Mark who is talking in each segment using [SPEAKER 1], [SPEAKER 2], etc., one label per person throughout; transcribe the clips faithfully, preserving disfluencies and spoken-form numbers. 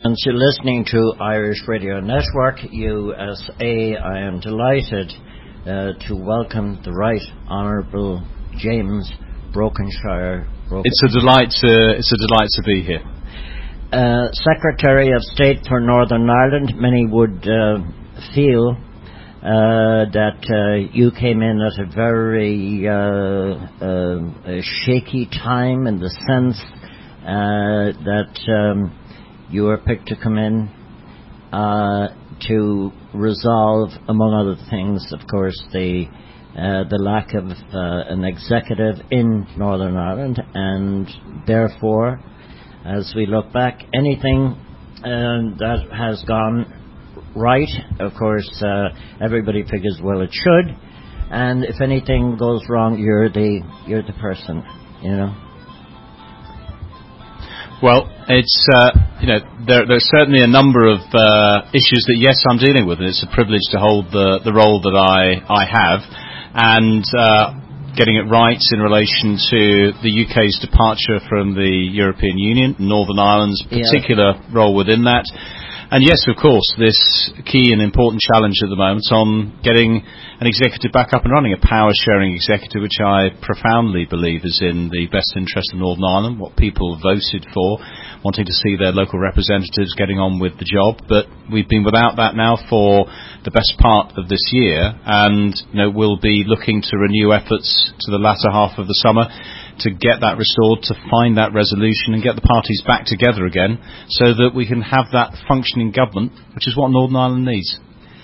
[SPEAKER 1] audience. You're listening to Irish Radio Network, U S A. I am delighted uh, to welcome the Right Honourable James Brokenshire. Broken.
[SPEAKER 2] It's a delight to it's a delight to be here.
[SPEAKER 1] Uh, Secretary of State for Northern Ireland. Many would uh, feel uh, that uh, you came in at a very uh, uh, a shaky time, in the sense uh, that um, you were picked to come in uh, to resolve, among other things, of course, the uh, the lack of uh, an executive in Northern Ireland, and therefore, as we look back, anything uh, that has gone right, of course, uh, everybody figures, well, it should, and if anything goes wrong, you're the you're the person, you know.
[SPEAKER 2] Well, it's uh, you know there there's certainly a number of uh, issues that yes I'm dealing with, and it's a privilege to hold the the role that I I have, and uh, getting it right in relation to the U K's departure from the European Union, Northern Ireland's particular yeah. role within that. And yes, of course, this key and important challenge at the moment on getting an executive back up and running, a power-sharing executive, which I profoundly believe is in the best interest of Northern Ireland, what people voted for, wanting to see their local representatives getting on with the job. But we've been without that now for the best part of this year, and you know, we'll be looking to renew efforts to the latter half of the summer to get that restored, to find that resolution and get the parties back together again so that we can have that functioning government, which is what Northern Ireland needs.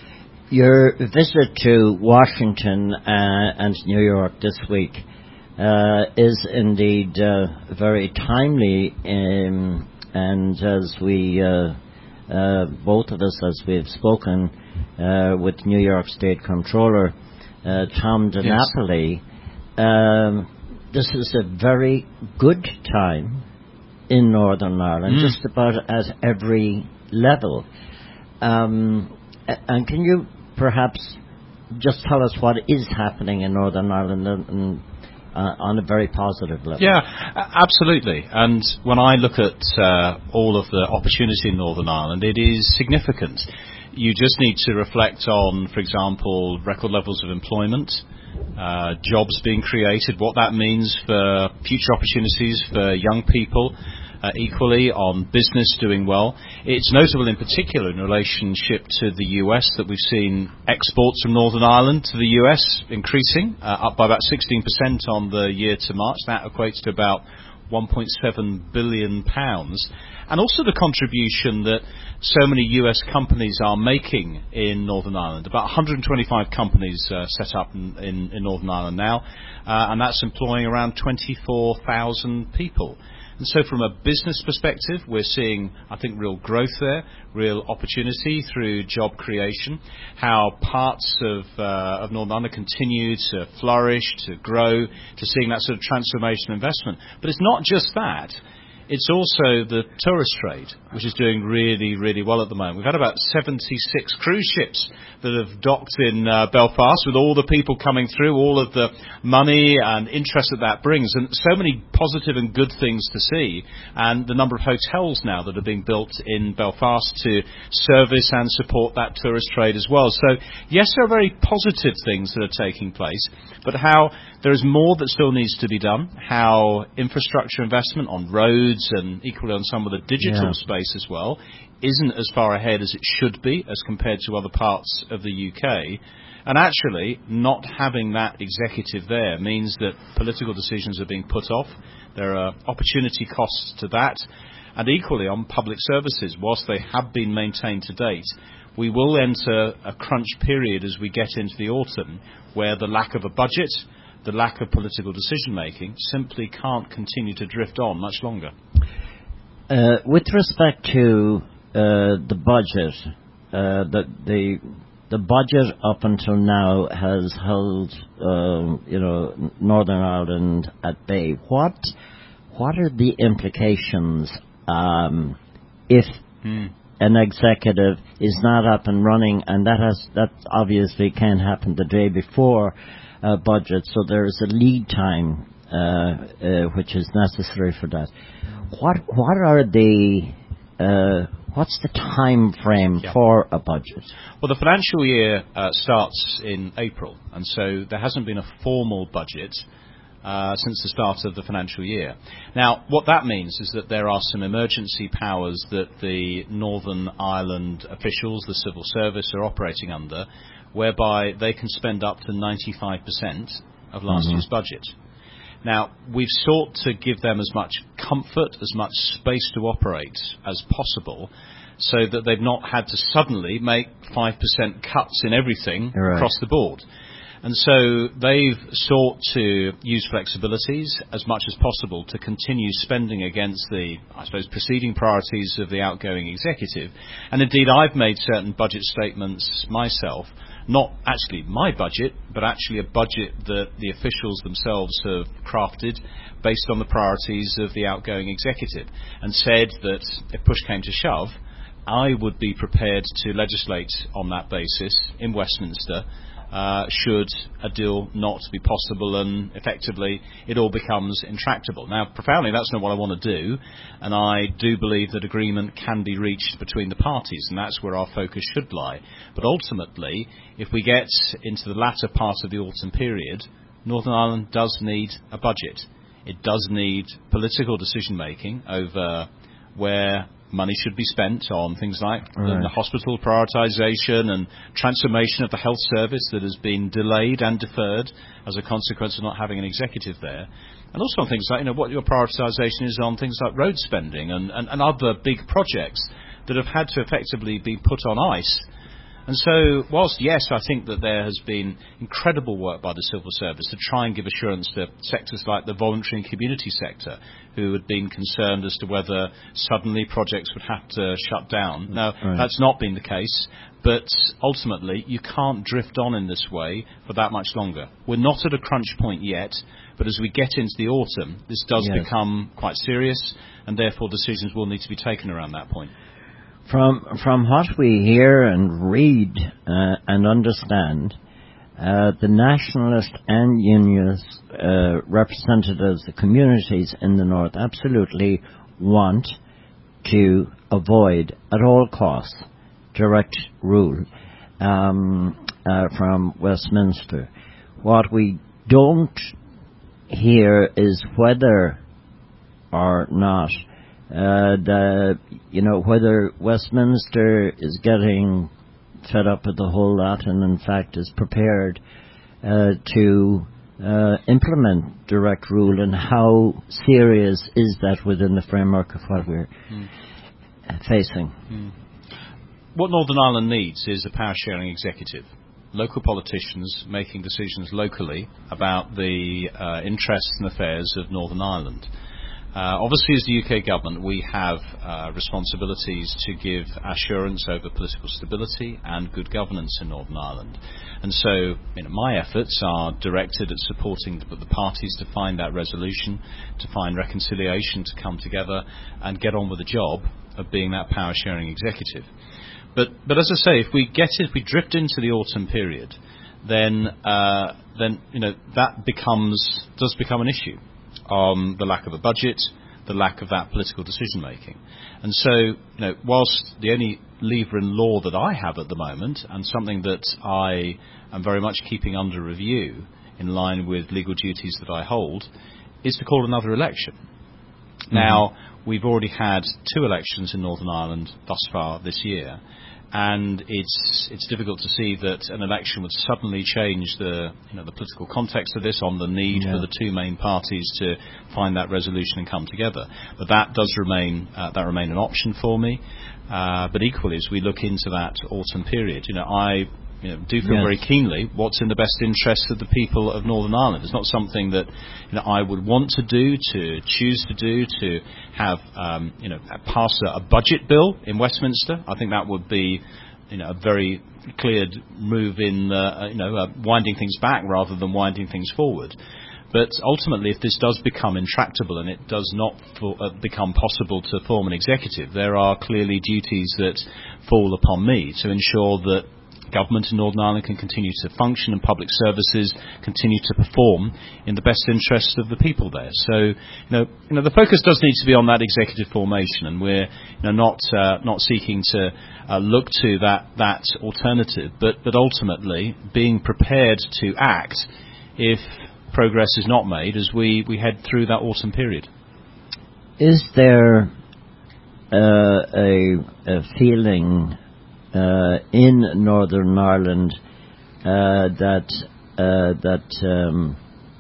[SPEAKER 1] Your visit to Washington uh, and New York this week uh, is indeed uh, very timely, um, and as we, uh, uh, both of us, as we have spoken uh, with New York State Comptroller uh, Tom DiNapoli, yes. um, this is a very good time in Northern Ireland, mm. just about at every level. Um, and can you perhaps just tell us what is happening in Northern Ireland and, uh, on a very positive level?
[SPEAKER 2] Yeah, absolutely. And when I look at uh, all of the opportunity in Northern Ireland, it is significant. You just need to reflect on, for example, record levels of employment, Uh, jobs being created, what that means for future opportunities for young people, uh, equally on business doing well. It's notable in particular in relationship to the U S that we've seen exports from Northern Ireland to the U S increasing, uh, up by about sixteen percent on the year to March. That equates to about one point seven billion pounds. And also the contribution that so many U S companies are making in Northern Ireland. About one hundred twenty-five companies uh, set up in, in, in Northern Ireland now, uh, and that's employing around twenty-four thousand people. And so from a business perspective, we're seeing, I think, real growth there, real opportunity through job creation, how parts of, uh, of Northern Ireland continue to flourish, to grow, to seeing that sort of transformation investment. But it's not just that. It's also the tourist trade, which is doing really, really well at the moment. We've had about seventy-six cruise ships that have docked in uh, Belfast, with all the people coming through, all of the money and interest that that brings, and so many positive and good things to see, and the number of hotels now that are being built in Belfast to service and support that tourist trade as well. So, yes, there are very positive things that are taking place, but how there is more that still needs to be done, how infrastructure investment on roads and equally on some of the digital yeah. space as well isn't as far ahead as it should be as compared to other parts of the U K. And actually, not having that executive there means that political decisions are being put off. There are opportunity costs to that. And equally on public services, whilst they have been maintained to date, we will enter a crunch period as we get into the autumn where the lack of a budget, the lack of political decision-making simply can't continue to drift on much longer.
[SPEAKER 1] Uh, with respect to uh, the budget, uh, the, the the budget up until now has held, uh, you know, Northern Ireland at bay. What what are the implications um, if mm. an executive is not up and running, and that has that obviously can't happen the day before uh, budget, so there is a lead time uh, uh, which is necessary for that. What what are the uh, what's the time frame
[SPEAKER 2] yeah.
[SPEAKER 1] for a budget?
[SPEAKER 2] Well, the financial year uh, starts in April, and so there hasn't been a formal budget uh, since the start of the financial year. Now, what that means is that there are some emergency powers that the Northern Ireland officials, the civil service, are operating under, whereby they can spend up to ninety-five percent of last
[SPEAKER 1] Mm-hmm.
[SPEAKER 2] year's budget. Now, we've sought to give them as much comfort, as much space to operate as possible, so that they've not had to suddenly make five percent cuts in everything
[SPEAKER 1] Right.
[SPEAKER 2] across the board. And so they've sought to use flexibilities as much as possible to continue spending against the, I suppose, preceding priorities of the outgoing executive. And indeed, I've made certain budget statements myself, not actually my budget, but actually a budget that the officials themselves have crafted based on the priorities of the outgoing executive, and said that if push came to shove, I would be prepared to legislate on that basis in Westminster uh, should a deal not be possible and effectively it all becomes intractable. Now, profoundly, that's not what I want to do, and I do believe that agreement can be reached between the parties, and that's where our focus should lie. But ultimately, if we get into the latter part of the autumn period, Northern Ireland does need a budget. It does need political decision-making over where money should be spent on things like
[SPEAKER 1] right.
[SPEAKER 2] the, the hospital prioritisation and transformation of the health service that has been delayed and deferred as a consequence of not having an executive there. And also on things like, you know, what your prioritisation is on things like road spending and, and, and other big projects that have had to effectively be put on ice. And so, whilst, yes, I think that there has been incredible work by the civil service to try and give assurance to sectors like the voluntary and community sector, who had been concerned as to whether suddenly projects would have to shut down. Now,
[SPEAKER 1] right.
[SPEAKER 2] that's not been the case, but ultimately, you can't drift on in this way for that much longer. We're not at a crunch point yet, but as we get into the autumn, this does
[SPEAKER 1] yes.
[SPEAKER 2] become quite serious, and therefore decisions will need to be taken around that point.
[SPEAKER 1] From from what we hear and read uh, and understand, uh, the nationalist and unionist uh, representatives, the communities in the north, absolutely want to avoid at all costs direct rule um, uh, from Westminster. What we don't hear is whether or not Uh, the, you know, whether Westminster is getting fed up with the whole lot and in fact is prepared uh, to uh, implement direct rule, and how serious is that within the framework of what we're mm. facing.
[SPEAKER 2] Mm. What Northern Ireland needs is a power-sharing executive. Local politicians making decisions locally about the uh, interests and affairs of Northern Ireland. Uh, obviously, as the U K government, we have uh, responsibilities to give assurance over political stability and good governance in Northern Ireland. And so, you know, my efforts are directed at supporting the, the parties to find that resolution, to find reconciliation, to come together and get on with the job of being that power-sharing executive. But, but as I say, if we get it, if we drift into the autumn period, then, uh, then you know, that becomes does become an issue. On the lack of a budget, the lack of that political decision-making. And so, you know, whilst the only lever in law that I have at the moment, and something that I am very much keeping under review in line with legal duties that I hold, is to call another election. Mm-hmm. Now, we've already had two elections in Northern Ireland thus far this year, and it's it's difficult to see that an election would suddenly change the you know the political context of this on the need yeah. for the two main parties to find that resolution and come together. But that does remain uh, that remain an option for me. Uh, but equally, as we look into that autumn period, you know, I you know, do feel
[SPEAKER 1] yes.
[SPEAKER 2] very keenly what's in the best interest of the people of Northern Ireland. It's not something that you know I would want to do, to choose to do, to have um, you know pass a, a budget bill in Westminster. I think that would be you know a very clear move in uh, you know uh, winding things back rather than winding things forward. But ultimately, if this does become intractable and it does not for, uh, become possible to form an executive, there are clearly duties that fall upon me to ensure that government in Northern Ireland can continue to function and public services continue to perform in the best interests of the people there. So, you know, you know, the focus does need to be on that executive formation, and we're, you know, not uh, not seeking to uh, look to that that alternative, but but ultimately being prepared to act if progress is not made as we, we head through that autumn period.
[SPEAKER 1] Is there uh, a, a feeling uh, in Northern Ireland uh, that uh, that um,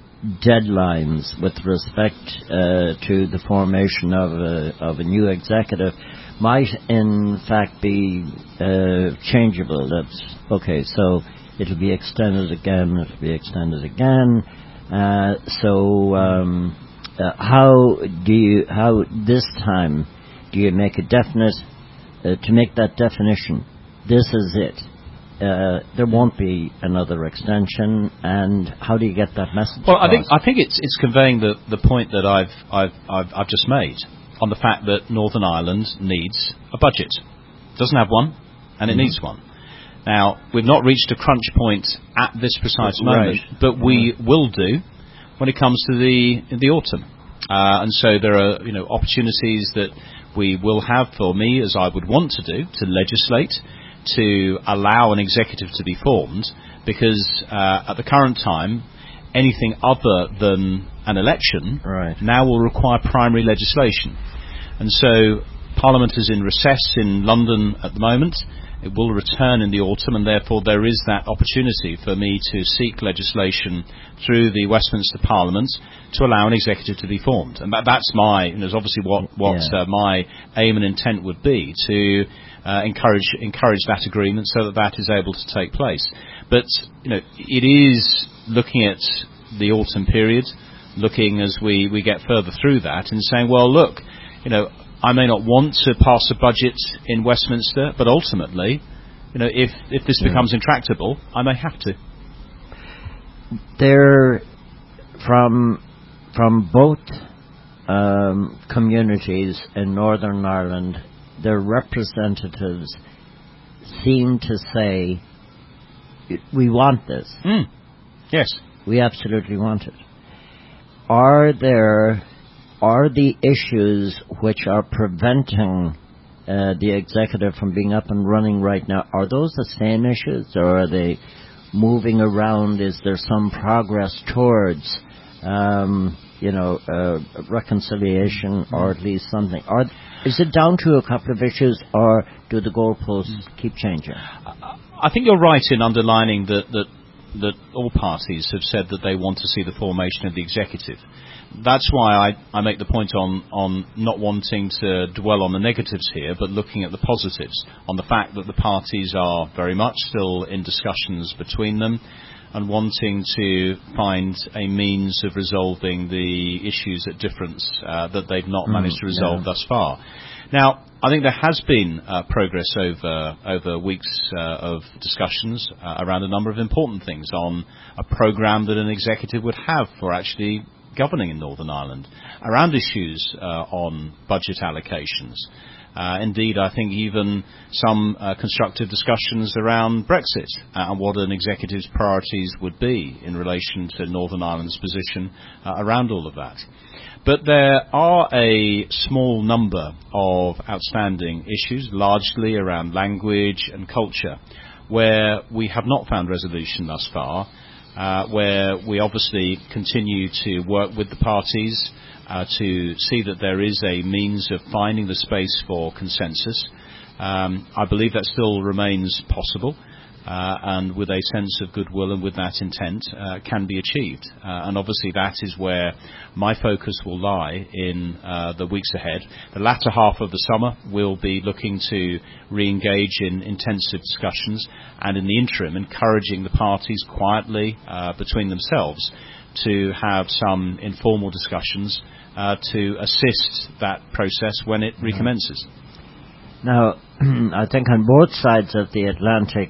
[SPEAKER 1] deadlines with respect uh, to the formation of a, of a new executive might in fact be uh, changeable? That's okay, so it'll be extended again, it'll be extended again. Uh, so um, uh, how do you, how this time do you make a definite, uh, to make that definition, this is it, uh, there won't be another extension, and how do you get that message
[SPEAKER 2] Well,
[SPEAKER 1] across?
[SPEAKER 2] I think I think it's it's conveying the, the point that I've, I've I've I've just made on the fact that Northern Ireland needs a budget. It doesn't have one, and it mm-hmm. needs one. Now, we've not reached a crunch point at this precise moment,
[SPEAKER 1] right.
[SPEAKER 2] but we right. will do when it comes to the the autumn. Uh, and so there are, you know, opportunities that we will have for me, as I would want to do, to legislate, to allow an executive to be formed, because uh, at the current time, anything other than an election
[SPEAKER 1] right.
[SPEAKER 2] now will require primary legislation. And so Parliament is in recess in London at the moment. It will return in the autumn, and therefore there is that opportunity for me to seek legislation through the Westminster Parliament to allow an executive to be formed. And that, that's my, you know, obviously what, what
[SPEAKER 1] yeah.
[SPEAKER 2] uh, my aim and intent would be, to uh, encourage encourage that agreement so that that is able to take place. But, you know, it is looking at the autumn period, looking as we, we get further through that and saying, well, look, you know, I may not want to pass a budget in Westminster, but ultimately, you know, if, if this yeah. becomes intractable, I may have to.
[SPEAKER 1] There, from from both um, communities in Northern Ireland, their representatives seem to say, we want this.
[SPEAKER 2] Mm. Yes.
[SPEAKER 1] We absolutely want it. Are there... Are the issues which are preventing uh, the executive from being up and running right now, are those the same issues, or are they moving around? Is there some progress towards, um, you know, uh, reconciliation, or at least something? Are, is it down to a couple of issues, or do the goalposts keep changing?
[SPEAKER 2] I think you're right in underlining that, that that all parties have said that they want to see the formation of the executive. That's why I, I make the point on, on not wanting to dwell on the negatives here, but looking at the positives, on the fact that the parties are very much still in discussions between them and wanting to find a means of resolving the issues at difference uh, that they've not managed mm, to resolve yeah. thus far. Now, I think there has been uh, progress over over weeks uh, of discussions uh, around a number of important things on a programme that an executive would have for actually governing in Northern Ireland, around issues uh, on budget allocations. Uh, indeed, I think even some uh, constructive discussions around Brexit uh, and what an executive's priorities would be in relation to Northern Ireland's position uh, around all of that. But there are a small number of outstanding issues, largely around language and culture, where we have not found resolution thus far, uh, where we obviously continue to work with the parties uh, to see that there is a means of finding the space for consensus. Um, I believe that still remains possible. Uh, and with a sense of goodwill and with that intent uh, can be achieved. Uh, and obviously that is where my focus will lie in uh, the weeks ahead. The latter half of the summer we'll be looking to re-engage in intensive discussions, and in the interim encouraging the parties quietly uh, between themselves to have some informal discussions uh, to assist that process when it recommences.
[SPEAKER 1] Now, I think on both sides of the Atlantic,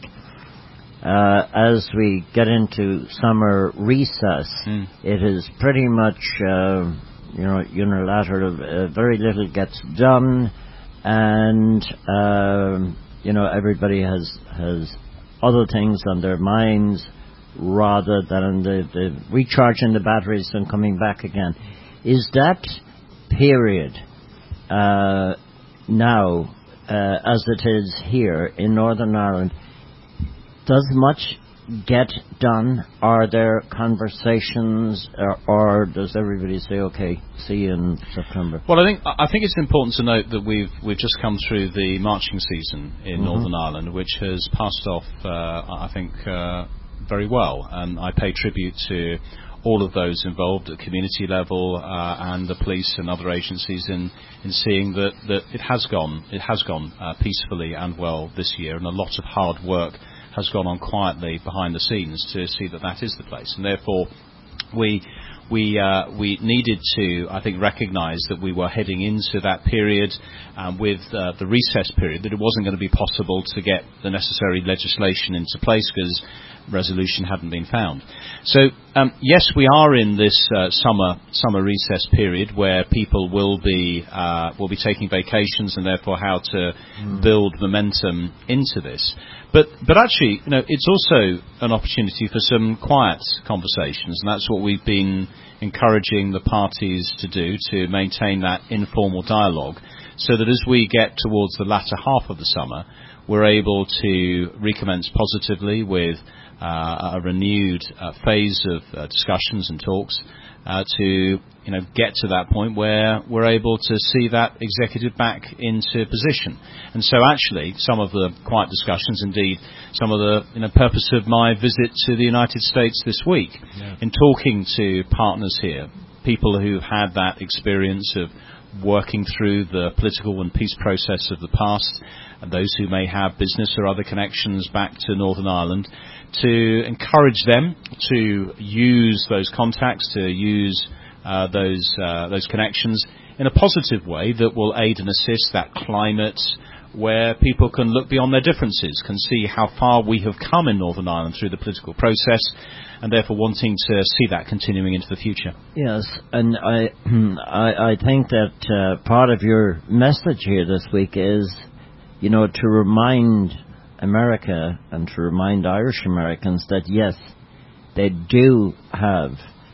[SPEAKER 1] Uh, as we get into summer recess, mm. it is pretty much, uh, you know, unilateral. Uh, very little gets done, and uh, you know, everybody has has other things on their minds rather than the, the recharging the batteries and coming back again. Is that period uh, now, uh, as it is here in Northern Ireland, does much get done? Are there conversations, or, or does everybody say, "Okay, see you in September"?
[SPEAKER 2] Well, I think I think it's important to note that we've we've just come through the marching season in mm-hmm. Northern Ireland, which has passed off, uh, I think, uh, very well, and I pay tribute to all of those involved at community level uh, and the police and other agencies in, in seeing that, that it has gone it has gone uh, peacefully and well this year, and a lot of hard work has gone on quietly behind the scenes to see that that is the place. And therefore, we we uh, we needed to, I think, recognise that we were heading into that period um, with uh, the recess period, that it wasn't going to be possible to get the necessary legislation into place because resolution hadn't been found. So um, yes, we are in this uh, summer summer recess period where people will be uh, will be taking vacations, and therefore how to mm. build momentum into this. But but actually, you know, it's also an opportunity for some quiet conversations, and that's what we've been encouraging the parties to do, to maintain that informal dialogue, so that as we get towards the latter half of the summer, we're able to recommence positively with Uh, a renewed uh, phase of uh, discussions and talks uh, to, you know, get to that point where we're able to see that executive back into position. And so, actually, some of the quiet discussions, indeed, some of the, you know, purpose of my visit to the United States this week, yeah. in talking to partners here, people who've had that experience of working through the political and peace process of the past, and those who may have business or other connections back to Northern Ireland, to encourage them to use those contacts, to use uh, those uh, those connections in a positive way that will aid and assist that climate where people can look beyond their differences, can see how far we have come in Northern Ireland through the political process, and therefore wanting to see that continuing into the future.
[SPEAKER 1] Yes, and I I, I think that uh, part of your message here this week is, you know, to remind America and to remind Irish Americans that yes, they do have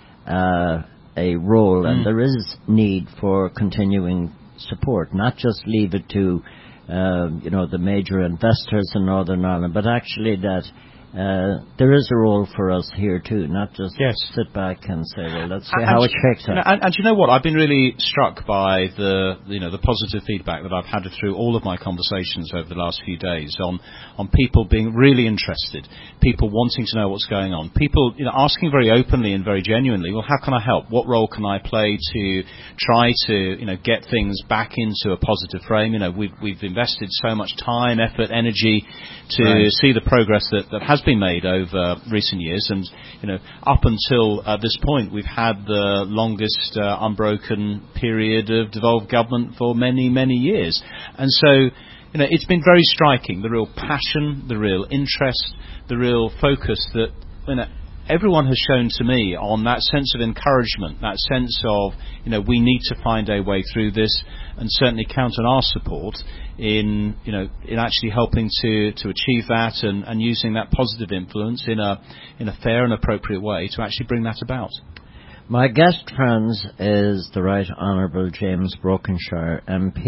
[SPEAKER 1] uh, a role, mm. and there is need for continuing support, not just leave it to uh, you know, the major investors in Northern Ireland, but actually that Uh, there is a role for us here too, not just
[SPEAKER 2] yes.
[SPEAKER 1] sit back and say, well, let's see
[SPEAKER 2] and,
[SPEAKER 1] how
[SPEAKER 2] and,
[SPEAKER 1] it shakes out.
[SPEAKER 2] And, and you know what? I've been really struck by the, you know, the positive feedback that I've had through all of my conversations over the last few days on, on people being really interested, people wanting to know what's going on, people, you know, asking very openly and very genuinely, well, how can I help? What role can I play to try to, you know, get things back into a positive frame? You know, we've, we've invested so much time, effort, energy to right. see the progress that, that has been made over recent years, and you know, up until uh, this point, we've had the longest uh, unbroken period of devolved government for many, many years. And so, you know, it's been very striking, the real passion, the real interest, the real focus that, you know, everyone has shown to me on that sense of encouragement, that sense of, you know, we need to find a way through this, and certainly count on our support in, you know, in actually helping to, to achieve that, and, and using that positive influence in a in a fair and appropriate way to actually bring that about.
[SPEAKER 1] My guest, friends, is the Right Honourable James Brokenshire, M P,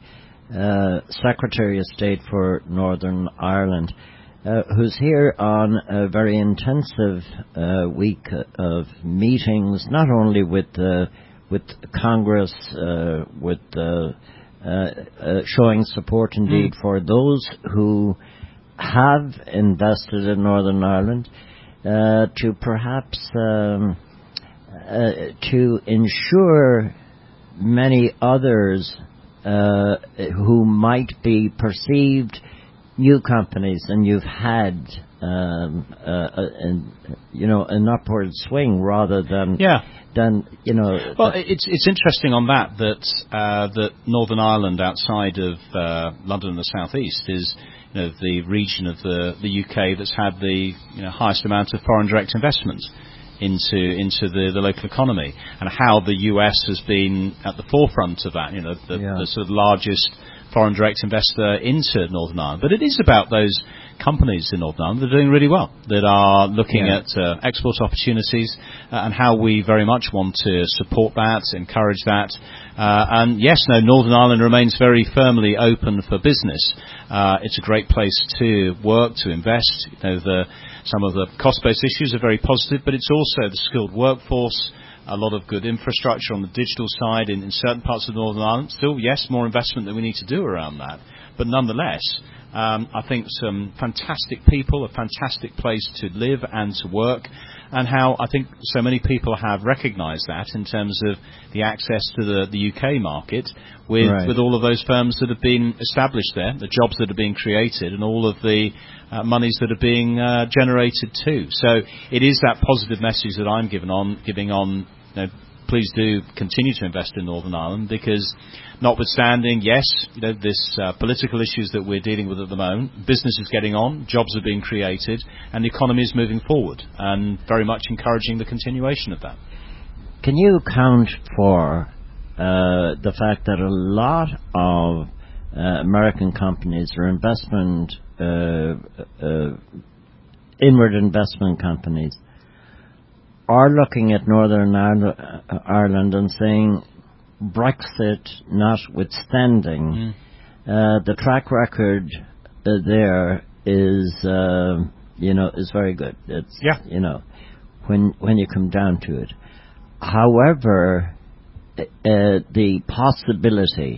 [SPEAKER 1] uh, Secretary of State for Northern Ireland, Uh, who's here on a very intensive uh, week of meetings, not only with uh, with Congress, uh, with uh, uh, uh, showing support indeed mm. for those who have invested in Northern Ireland, uh, to perhaps um, uh, to ensure many others uh, who might be perceived new companies, and you've had, um, uh, uh, an, you know, an upward swing rather than,
[SPEAKER 2] yeah.
[SPEAKER 1] than you know.
[SPEAKER 2] Well, it's it's interesting on that that uh, that Northern Ireland, outside of uh, London and the South East, is, you know, the region of the the U K that's had the, you know, highest amount of foreign direct investment into into the, the local economy, and how the U S has been at the forefront of that. You know, the, yeah. the sort of largest foreign direct investor into Northern Ireland. But it is about those companies in Northern Ireland that are doing really well, that are looking
[SPEAKER 1] yeah.
[SPEAKER 2] at uh, export opportunities uh, and how we very much want to support that, encourage that. Uh, and yes, no, Northern Ireland remains very firmly open for business. Uh, it's a great place to work, to invest. You know, the, some of the cost-based issues are very positive, but it's also the skilled workforce, a lot of good infrastructure on the digital side in, in certain parts of Northern Ireland. Still, yes, more investment that we need to do around that. But nonetheless, um, I think some fantastic people, a fantastic place to live and to work, and how I think so many people have recognised that in terms of the access to the, the U K market with,
[SPEAKER 1] right.
[SPEAKER 2] with all of those firms that have been established there, the jobs that are being created, and all of the uh, monies that are being uh, generated too. So it is that positive message that I'm giving on, giving on, you know, please do continue to invest in Northern Ireland, because notwithstanding, yes, you know, this uh, political issues that we're dealing with at the moment, business is getting on, jobs are being created, and the economy is moving forward, and very much encouraging the continuation of that.
[SPEAKER 1] Can you account for uh, the fact that a lot of uh, American companies or investment, uh, uh, inward investment companies, are looking at Northern Ireland and saying, Brexit notwithstanding, mm. uh, the track record uh, there is, uh, you know, is very good. It's,
[SPEAKER 2] yeah.
[SPEAKER 1] you know, when when you come down to it. However, uh, the possibility,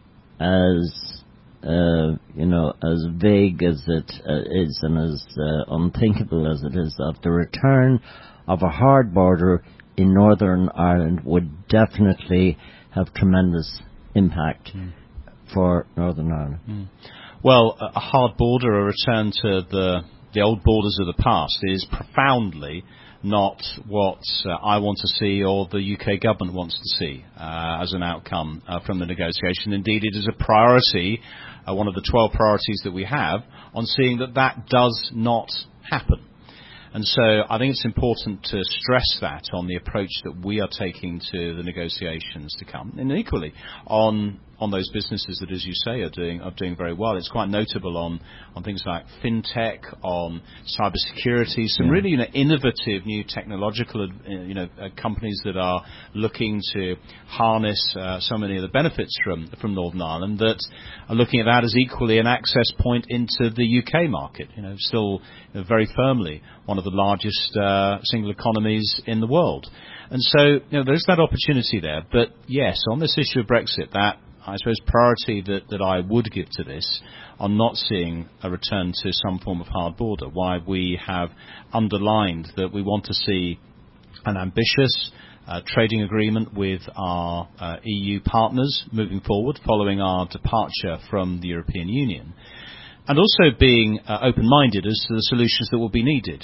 [SPEAKER 1] as uh, you know, as vague as it uh, is and as uh, unthinkable as it is, of the return of a hard border in Northern Ireland would definitely have tremendous impact mm. for Northern Ireland.
[SPEAKER 2] Mm. Well, a hard border, a return to the the old borders of the past, is profoundly not what uh, I want to see or the U K government wants to see uh, as an outcome uh, from the negotiation. Indeed, it is a priority, uh, one of the twelve priorities that we have, on seeing that that does not happen. And so I think it's important to stress that on the approach that we are taking to the negotiations to come. And equally, on on those businesses that, as you say, are doing are doing very well. It's quite notable on, on things like fintech, on cybersecurity, some yeah. really you know, innovative new technological you know uh, companies that are looking to harness uh, so many of the benefits from from Northern Ireland, that are looking at that as equally an access point into the U K market. You know, still you know, very firmly one of the largest uh, single economies in the world. And so, you know, there's that opportunity there. But yes, on this issue of Brexit, that, I suppose, priority that, that I would give to this on not seeing a return to some form of hard border, why we have underlined that we want to see an ambitious uh, trading agreement with our uh, E U partners moving forward, following our departure from the European Union. And also being uh, open-minded as to the solutions that will be needed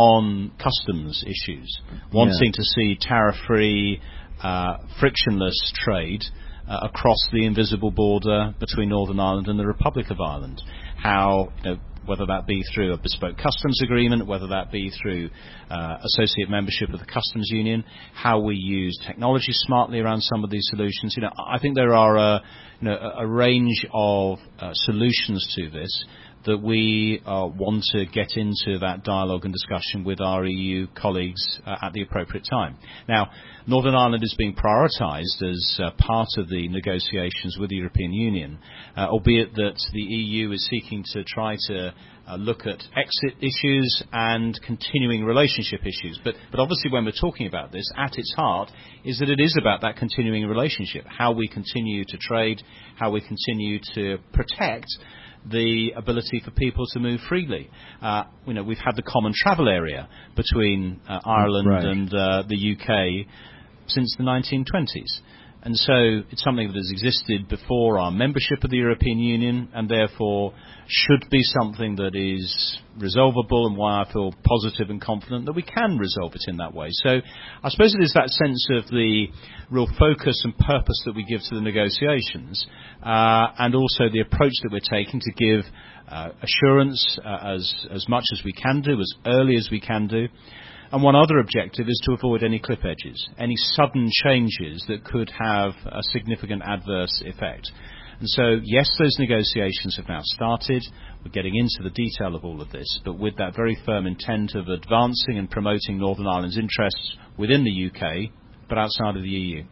[SPEAKER 2] on customs issues, wanting yeah. to see tariff-free, uh, frictionless trade uh, across the invisible border between Northern Ireland and the Republic of Ireland. How, you know, whether that be through a bespoke customs agreement, whether that be through uh, associate membership of the customs union, how we use technology smartly around some of these solutions. You know, I think there are a, you know, a range of uh, solutions to this that we uh, want to get into that dialogue and discussion with our E U colleagues uh, at the appropriate time. Now, Northern Ireland is being prioritised as uh, part of the negotiations with the European Union, uh, albeit that the E U is seeking to try to uh, look at exit issues and continuing relationship issues. But, but obviously when we're talking about this, at its heart is that it is about that continuing relationship, how we continue to trade, how we continue to protect the ability for people to move freely. Uh, you know, we've had the common travel area between uh, Ireland
[SPEAKER 1] right.
[SPEAKER 2] and uh, the U K since the nineteen twenties. And so it's something that has existed before our membership of the European Union, and therefore should be something that is resolvable, and why I feel positive and confident that we can resolve it in that way. So I suppose it is that sense of the real focus and purpose that we give to the negotiations, uh, and also the approach that we're taking to give uh, assurance uh, as, as much as we can do, as early as we can do. And one other objective is to avoid any cliff edges, any sudden changes that could have a significant adverse effect. And so, yes, those negotiations have now started. We're getting into the detail of all of this, but with that very firm intent of advancing and promoting Northern Ireland's interests within the U K, but outside of the E U.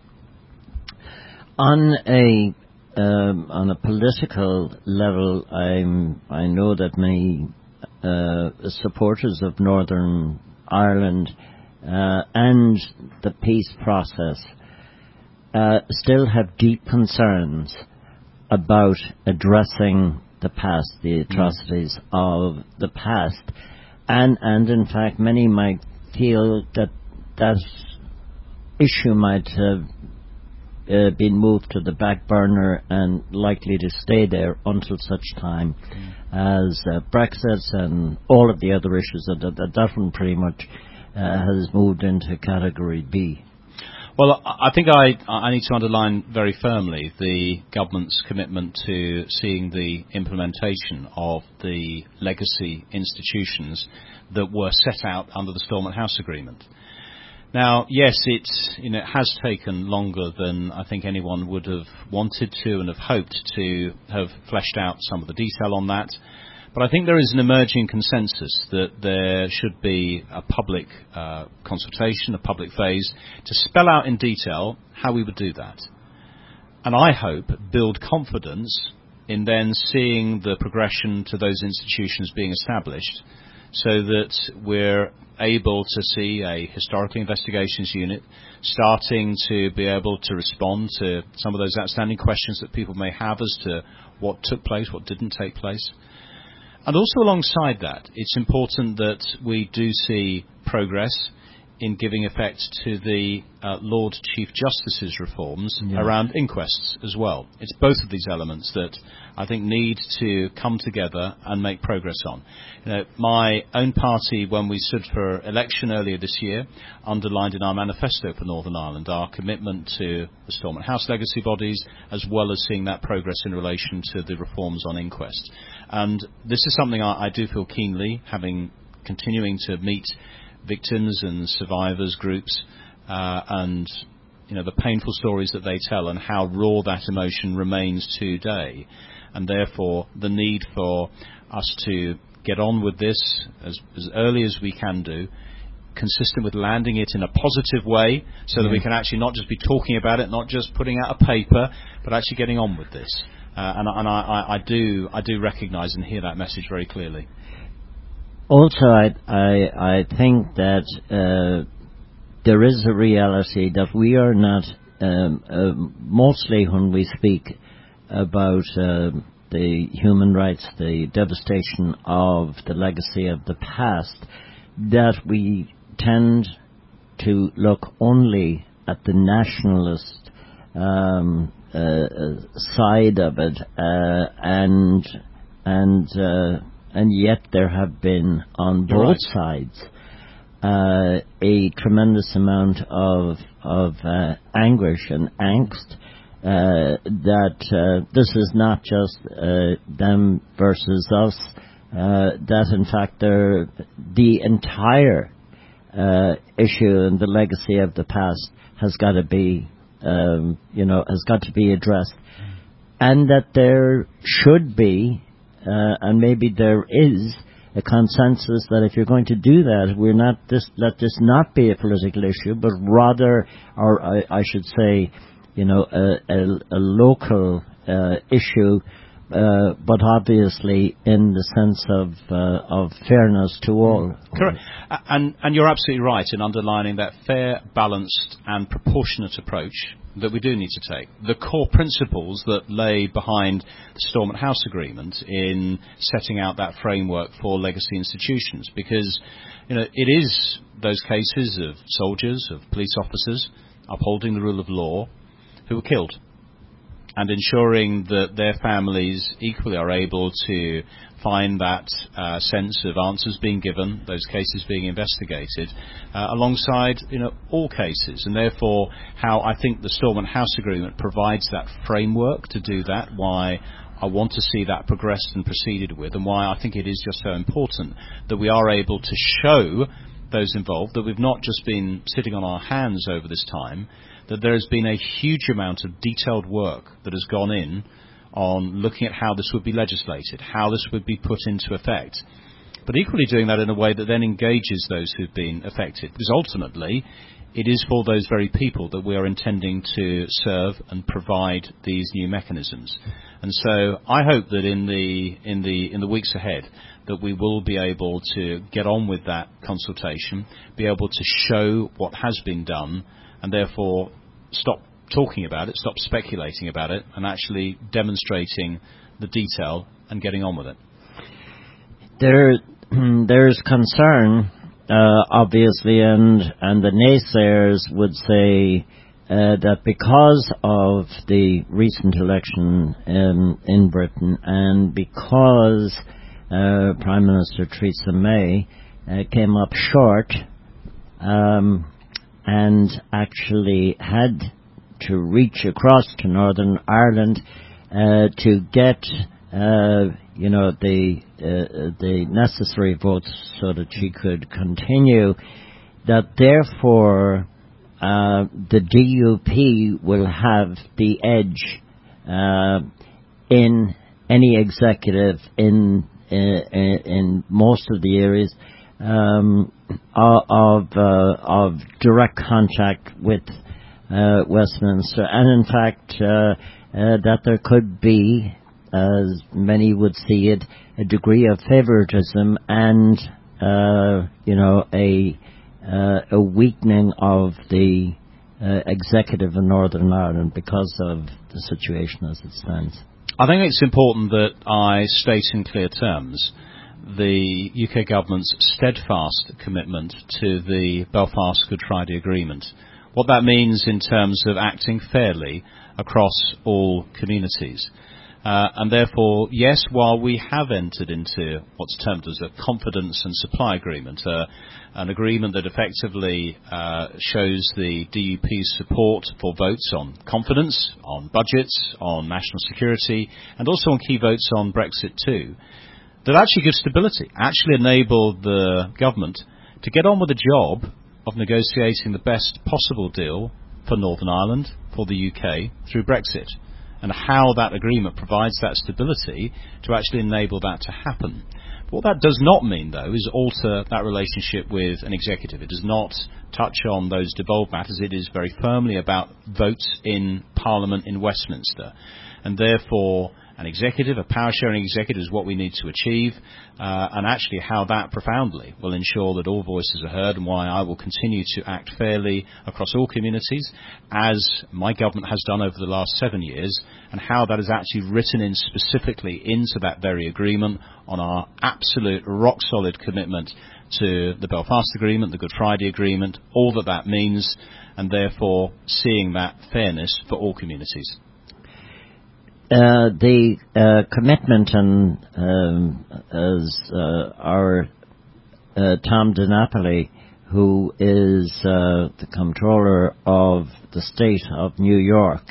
[SPEAKER 1] On a um, on a political level, I'm I know that many uh, supporters of Northern Ireland uh, and the peace process uh, still have deep concerns about addressing the past, the atrocities mm. of the past, and and in fact many might feel that that issue might have uh, been moved to the back burner and likely to stay there until such time mm. as uh, Brexit and all of the other issues that that, that one pretty much uh, has moved into category B.
[SPEAKER 2] Well, I think I, I need to underline very firmly the government's commitment to seeing the implementation of the legacy institutions that were set out under the Stormont House Agreement. Now, yes, it's, you know, it has taken longer than I think anyone would have wanted to and have hoped to have fleshed out some of the detail on that. But I think there is an emerging consensus that there should be a public uh, consultation, a public phase, to spell out in detail how we would do that. And I hope build confidence in then seeing the progression to those institutions being established, so that we're able to see a historical investigations unit starting to be able to respond to some of those outstanding questions that people may have as to what took place, what didn't take place. And also alongside that, it's important that we do see progress in giving effect to the uh, Lord Chief Justice's reforms yeah. around inquests as well. It's both of these elements that I think need to come together and make progress on. You know, my own party, when we stood for election earlier this year, underlined in our manifesto for Northern Ireland our commitment to the Stormont House legacy bodies, as well as seeing that progress in relation to the reforms on inquest. And this is something I, I do feel keenly, having continuing to meet victims and survivors groups, uh, and you know the painful stories that they tell and how raw that emotion remains today, and therefore the need for us to get on with this as, as early as we can do, consistent with landing it in a positive way, so mm. that we can actually not just be talking about it, not just putting out a paper, but actually getting on with this. Uh, and and I, I, I do I do recognise and hear that message very clearly.
[SPEAKER 1] Also, I, I, I think that uh, there is a reality that we are not, um, uh, mostly when we speak about uh, the human rights, the devastation of the legacy of the past, that we tend to look only at the nationalist um, uh, side of it, uh, and and. Uh, And yet there have been, on both right. sides, uh, a tremendous amount of of uh, anguish and angst uh, that uh, this is not just uh, them versus us, uh, that in fact they're, the entire uh, issue and the legacy of the past has got to be, um, you know, has got to be addressed, and that there should be, Uh, and maybe there is a consensus that if you're going to do that, we're not this, let this not be a political issue, but rather, or I, I should say, you know, a, a, a local uh, issue, uh, but obviously in the sense of uh, of fairness to all.
[SPEAKER 2] Correct, and and you're absolutely right in underlining that fair, balanced, and proportionate approach that we do need to take. The core principles that lay behind the Stormont House Agreement in setting out that framework for legacy institutions, because you know it is those cases of soldiers, of police officers upholding the rule of law who were killed, and ensuring that their families equally are able to find that uh, sense of answers being given, those cases being investigated, uh, alongside you know all cases, and therefore how I think the Stormont House Agreement provides that framework to do that, why I want to see that progressed and proceeded with, and why I think it is just so important that we are able to show those involved that we've not just been sitting on our hands over this time, that there has been a huge amount of detailed work that has gone in on looking at how this would be legislated, how this would be put into effect, but equally doing that in a way that then engages those who've been affected, because ultimately it is for those very people that we are intending to serve and provide these new mechanisms. And so I hope that in the in the in the weeks ahead that we will be able to get on with that consultation, be able to show what has been done, and therefore stop talking about it, stop speculating about it, and actually demonstrating the detail and getting on with it.
[SPEAKER 1] There, there's concern, uh, obviously, and and the naysayers would say uh, that because of the recent election in, in Britain, and because uh, Prime Minister Theresa May uh, came up short um, and actually had to reach across to Northern Ireland uh, to get uh, you know the uh, the necessary votes so that she could continue, that therefore uh, the D U P will have the edge uh, in any executive in uh, in most of the areas um, of uh, of direct contact with Uh, Westminster, and in fact uh, uh, that there could be, as many would see it, a degree of favoritism and uh, you know a uh, a weakening of the uh, executive in Northern Ireland because of the situation as it stands.
[SPEAKER 2] I think it's important that I state in clear terms the U K government's steadfast commitment to the Belfast Good Friday Agreement. What that means in terms of acting fairly across all communities. Uh, and therefore, yes, while we have entered into what's termed as a confidence and supply agreement, uh, an agreement that effectively uh, shows the D U P's support for votes on confidence, on budgets, on national security, and also on key votes on Brexit too, that actually gives stability, actually enabled the government to get on with the job of negotiating the best possible deal for Northern Ireland, for the U K, through Brexit, and how that agreement provides that stability to actually enable that to happen. But what that does not mean, though, is alter that relationship with an executive. It does not touch on those devolved matters. It is very firmly about votes in Parliament in Westminster, and therefore an executive, a power-sharing executive, is what we need to achieve, uh, and actually how that profoundly will ensure that all voices are heard, and why I will continue to act fairly across all communities, as my government has done over the last seven years, and how that is actually written in specifically into that very agreement on our absolute rock-solid commitment to the Belfast Agreement, the Good Friday Agreement, all that that means, and therefore seeing that fairness for all communities.
[SPEAKER 1] Uh, the uh, commitment, and um, as uh, our uh, Tom DiNapoli, who is uh, the Comptroller of the State of New York,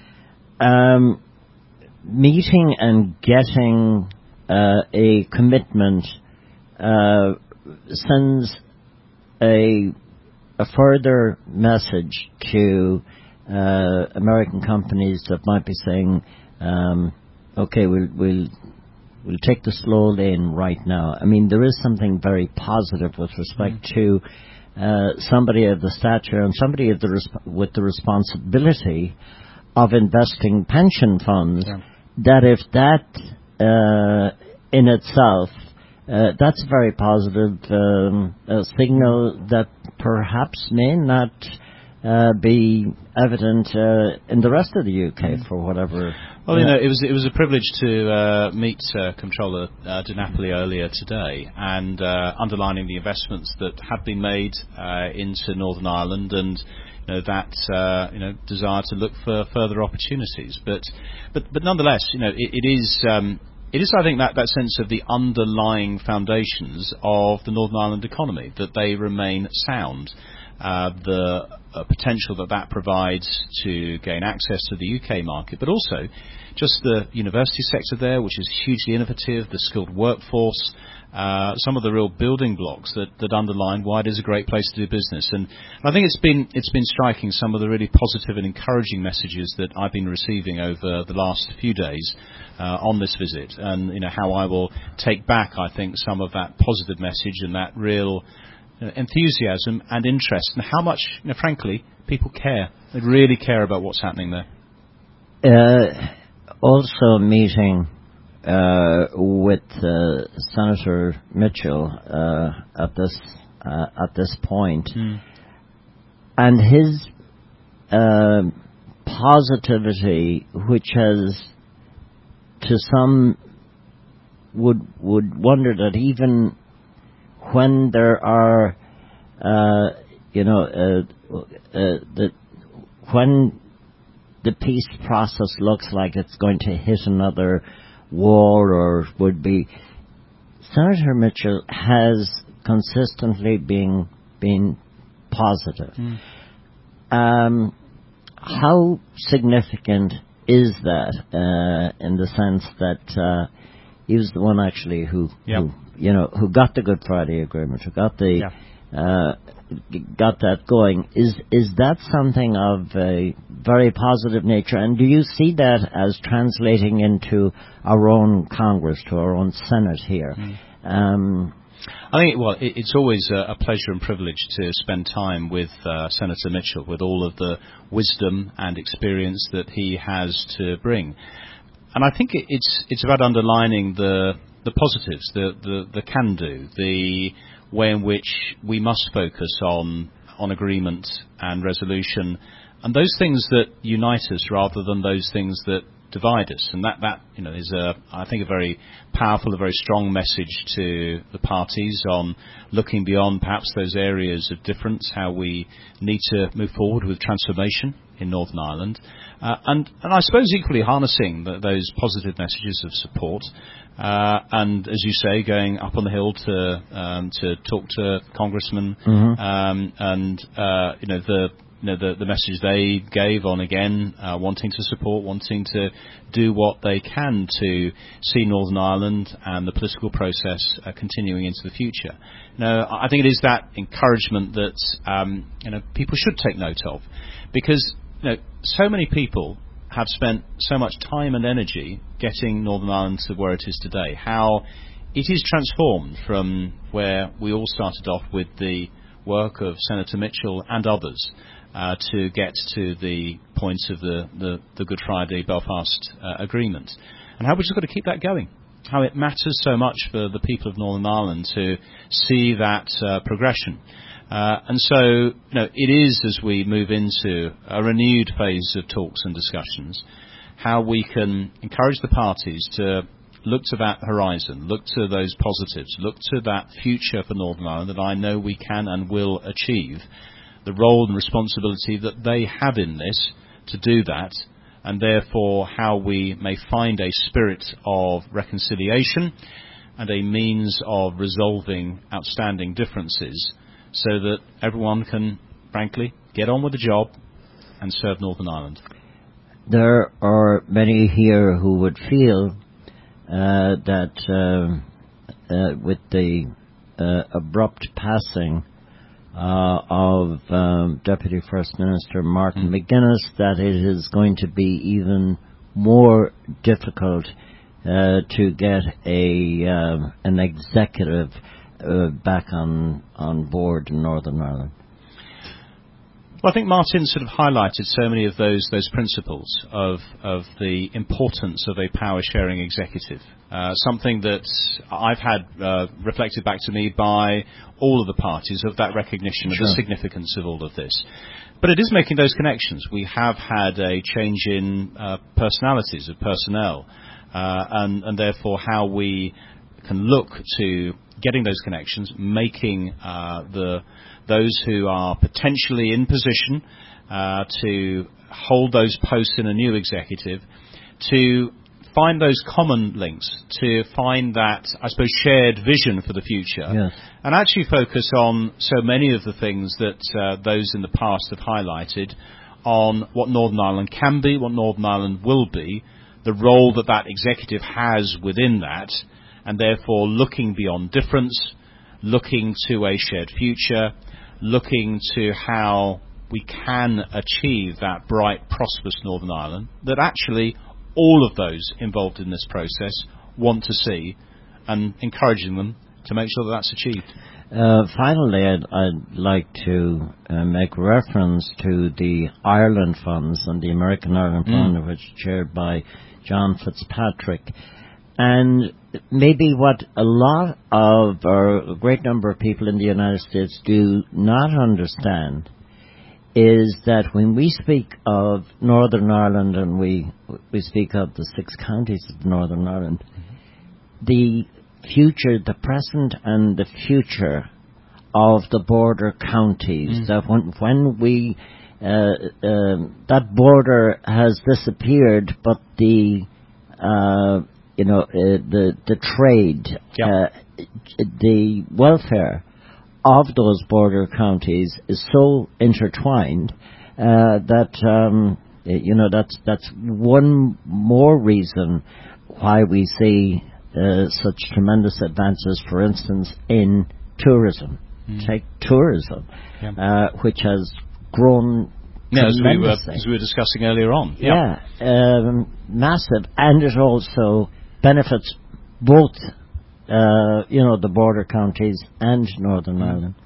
[SPEAKER 1] um, meeting and getting uh, a commitment uh, sends a, a further message to uh, American companies that might be saying, Um, okay, we'll we'll we'll take the slow lane right now. I mean, there is something very positive with respect mm. to uh, somebody of the stature and somebody of the resp- with the responsibility of investing pension funds. Yeah. That if that uh, in itself, uh, that's a very positive um, a signal that perhaps may not uh, be evident uh, in the rest of the U K mm. for whatever.
[SPEAKER 2] Well, you know, it was it was a privilege to uh, meet uh, Comptroller uh, DiNapoli earlier today, and uh, underlining the investments that have been made uh, into Northern Ireland, and you know that uh, you know desire to look for further opportunities. But but but nonetheless, you know, it, it is um, it is I think that, that sense of the underlying foundations of the Northern Ireland economy, that they remain sound. Uh, the uh, potential that that provides to gain access to the U K market, but also just the university sector there, which is hugely innovative, the skilled workforce, uh, some of the real building blocks that, that underline why it is a great place to do business. And I think it's been it's been striking, some of the really positive and encouraging messages that I've been receiving over the last few days uh, on this visit, and you know how I will take back, I think, some of that positive message and that real uh, enthusiasm and interest, and how much, you know, frankly, people care. They really care about what's happening there.
[SPEAKER 1] Uh, also meeting uh, with uh, Senator Mitchell uh, at this uh, at this point, mm. and his uh, positivity, which has, to some, would would wonder that even when there are, uh, you know, uh, uh, that when the peace process looks like it's going to hit another wall or would be, Senator Mitchell has consistently been been positive. Mm. Um, how significant is that uh, in the sense that uh, he was the one actually who,
[SPEAKER 2] yep.
[SPEAKER 1] who, you know, who got the Good Friday Agreement, who got the
[SPEAKER 2] yeah.
[SPEAKER 1] uh, got that going? Is is that something of a very positive nature, and do you see that as translating into our own Congress, to our own Senate here? Mm. Um,
[SPEAKER 2] I think, well, it, it's always a, a pleasure and privilege to spend time with uh, Senator Mitchell, with all of the wisdom and experience that he has to bring. And I think it, it's it's about underlining the the positives, the, the, the can-do, the way in which we must focus on on agreement and resolution, and those things that unite us rather than those things that divide us. And that, that you know, is a, I think, a very powerful, a very strong message to the parties on looking beyond perhaps those areas of difference, how we need to move forward with transformation in Northern Ireland, uh, and, and I suppose equally harnessing the, those positive messages of support. Uh, and as you say, going up on the hill to um, to talk to congressmen, mm-hmm. um, and uh, you know the you know the, the message they gave on again uh, wanting to support, wanting to do what they can to see Northern Ireland and the political process uh, continuing into the future. Now, I think it is that encouragement that um, you know people should take note of, because you know so many people have spent so much time and energy getting Northern Ireland to where it is today, how it is transformed from where we all started off with the work of Senator Mitchell and others uh, to get to the point of the, the, the Good Friday Belfast uh, Agreement, and how we've just got to keep that going, how it matters so much for the people of Northern Ireland to see that uh, progression. Uh, and so, you know, it is, as we move into a renewed phase of talks and discussions, how we can encourage the parties to look to that horizon, look to those positives, look to that future for Northern Ireland that I know we can and will achieve, the role and responsibility that they have in this to do that, and therefore how we may find a spirit of reconciliation and a means of resolving outstanding differences, so that everyone can, frankly, get on with the job and serve Northern Ireland.
[SPEAKER 1] There are many here who would feel uh, that uh, uh, with the uh, abrupt passing uh, of um, Deputy First Minister Martin mm. McGuinness, that it is going to be even more difficult uh, to get a uh, an executive Uh, back on on board in Northern Ireland.
[SPEAKER 2] Well, I think Martin sort of highlighted so many of those those principles of of the importance of a power-sharing executive, uh, something that I've had uh, reflected back to me by all of the parties, of that recognition
[SPEAKER 1] Sure.
[SPEAKER 2] of the significance of all of this. But it is making those connections. We have had a change in uh, personalities, of personnel, uh, and, and therefore how we can look to getting those connections, making uh, the those who are potentially in position uh, to hold those posts in a new executive, to find those common links, to find that, I suppose, shared vision for the future,
[SPEAKER 1] yes.
[SPEAKER 2] and actually focus on so many of the things that uh, those in the past have highlighted on what Northern Ireland can be, what Northern Ireland will be, the role that that executive has within that, and therefore looking beyond difference, looking to a shared future, looking to how we can achieve that bright, prosperous Northern Ireland that actually all of those involved in this process want to see, and encouraging them to make sure that that's achieved.
[SPEAKER 1] Uh, finally, I'd, I'd like to uh, make reference to the Ireland Funds and the American Ireland Fund,
[SPEAKER 2] Mm.
[SPEAKER 1] which is chaired by John Fitzpatrick. And maybe what a lot of, or a great number of people in the United States do not understand is that when we speak of Northern Ireland and we we speak of the six counties of Northern Ireland, mm-hmm. the future, the present and the future of the border counties, mm. that when, when we, uh, uh, that border has disappeared, but the, uh, you know, uh, the, the trade,
[SPEAKER 2] yep.
[SPEAKER 1] uh, the welfare of those border counties is so intertwined, uh, that, um, you know, that's, that's one more reason why we see Uh, such tremendous advances, for instance, in tourism. Mm. Take tourism, yeah. uh, which has grown
[SPEAKER 2] yeah, as we, were,
[SPEAKER 1] tremendously.
[SPEAKER 2] as we were discussing earlier on.
[SPEAKER 1] Yeah, yeah um, massive, and it also benefits both, uh, you know, the border counties and Northern mm. Ireland.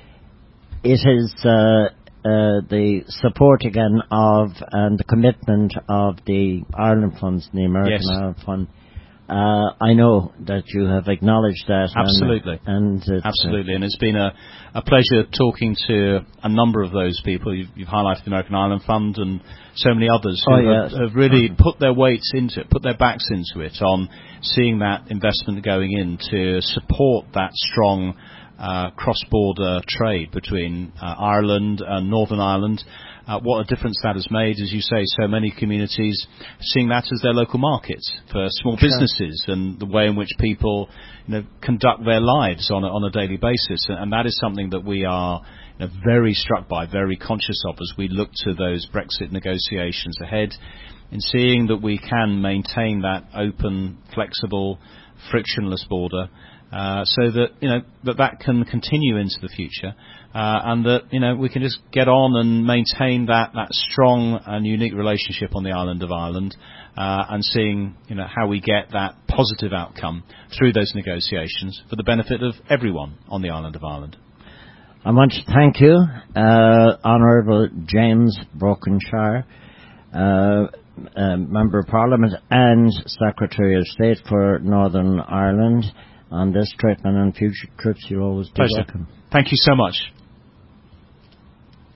[SPEAKER 1] It is uh, uh, the support again of and the commitment of the Ireland Funds, the American
[SPEAKER 2] yes.
[SPEAKER 1] Ireland Fund. Uh, I know that you have acknowledged that.
[SPEAKER 2] Absolutely.
[SPEAKER 1] And, and
[SPEAKER 2] Absolutely. Uh, and it's been a, a pleasure talking to a number of those people. You've, you've highlighted the American Ireland Fund and so many others who
[SPEAKER 1] oh,
[SPEAKER 2] have,
[SPEAKER 1] yes.
[SPEAKER 2] have really mm-hmm. put their weights into it, put their backs into it on seeing that investment going in to support that strong uh, cross-border trade between uh, Ireland and Northern Ireland. Uh, what a difference that has made, as you say, so many communities seeing that as their local markets for small sure. businesses and the way in which people, you know, conduct their lives on a, on a daily basis. And, and that is something that we are, you know, very struck by, very conscious of as we look to those Brexit negotiations ahead, in seeing that we can maintain that open, flexible, frictionless border. Uh, so that, you know, that that can continue into the future, uh, and that, you know, we can just get on and maintain that, that strong and unique relationship on the island of Ireland, uh, and seeing, you know, how we get that positive outcome through those negotiations for the benefit of everyone on the island of Ireland.
[SPEAKER 1] I want to thank you, uh, Honourable James Brokenshire, uh, uh, Member of Parliament and Secretary of State for Northern Ireland. On this trip and on future trips, you're always
[SPEAKER 2] welcome. Thank you so much.